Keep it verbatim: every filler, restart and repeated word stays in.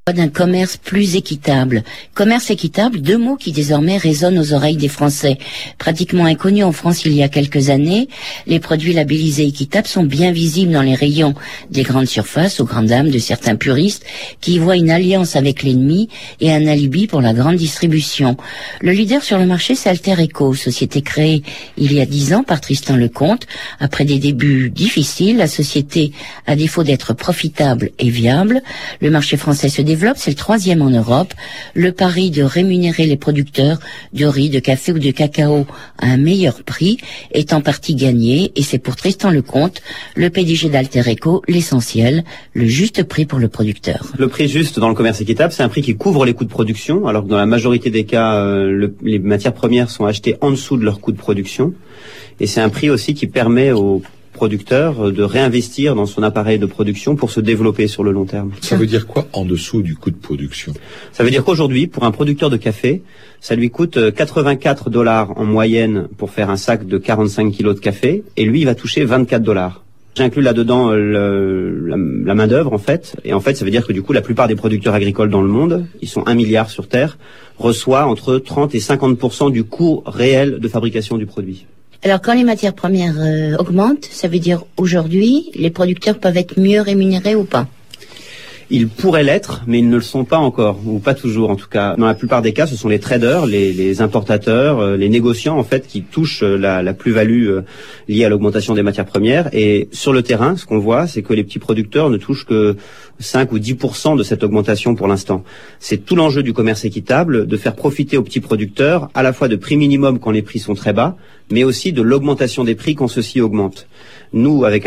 d'un commerce plus équitable. Commerce équitable, deux mots qui désormais résonnent aux oreilles des Français. Pratiquement inconnus en France il y a quelques années, les produits labellisés équitables sont bien visibles dans les rayons des grandes surfaces aux grandes dames de certains puristes qui y voient une alliance avec l'ennemi et un alibi pour la grande distribution. Le leader sur le marché, c'est Alter Eco, société créée il y a dix ans par Tristan Lecomte. Après des débuts difficiles, la société, à défaut d'être profitable et viable, le marché français se développe. C'est le troisième en Europe. Le pari de rémunérer les producteurs de riz, de café ou de cacao à un meilleur prix est en partie gagné et c'est pour Tristan Lecomte, le P D G d'Alter Eco, l'essentiel, le juste prix pour le producteur. Le prix juste dans le commerce équitable, c'est un prix qui couvre les coûts de production, alors que dans la majorité des cas, euh, le, les matières premières sont achetées en dessous de leur coût de production. Et c'est un prix aussi qui permet aux producteur de réinvestir dans son appareil de production pour se développer sur le long terme. Ça veut dire quoi en dessous du coût de production? Ça veut dire qu'aujourd'hui, pour un producteur de café, ça lui coûte quatre-vingt-quatre dollars en moyenne pour faire un sac de quarante-cinq kilos de café, et lui, il va toucher vingt-quatre dollars. J'inclus là-dedans le, la, la main-d'œuvre, en fait, et en fait, ça veut dire que du coup, la plupart des producteurs agricoles dans le monde, ils sont un milliard sur Terre, reçoivent entre trente et cinquante pour cent du coût réel de fabrication du produit. Alors, quand les matières premières euh, augmentent, ça veut dire aujourd'hui, les producteurs peuvent être mieux rémunérés ou pas? Ils pourraient l'être, mais ils ne le sont pas encore, ou pas toujours en tout cas. Dans la plupart des cas, ce sont les traders, les, les importateurs, euh, les négociants en fait qui touchent euh, la, la plus-value euh, liée à l'augmentation des matières premières. Et sur le terrain, ce qu'on voit, c'est que les petits producteurs ne touchent que cinq ou dix pour cent de cette augmentation pour l'instant. C'est tout l'enjeu du commerce équitable, de faire profiter aux petits producteurs à la fois de prix minimum quand les prix sont très bas, mais aussi de l'augmentation des prix quand ceux-ci augmentent. Nous, avec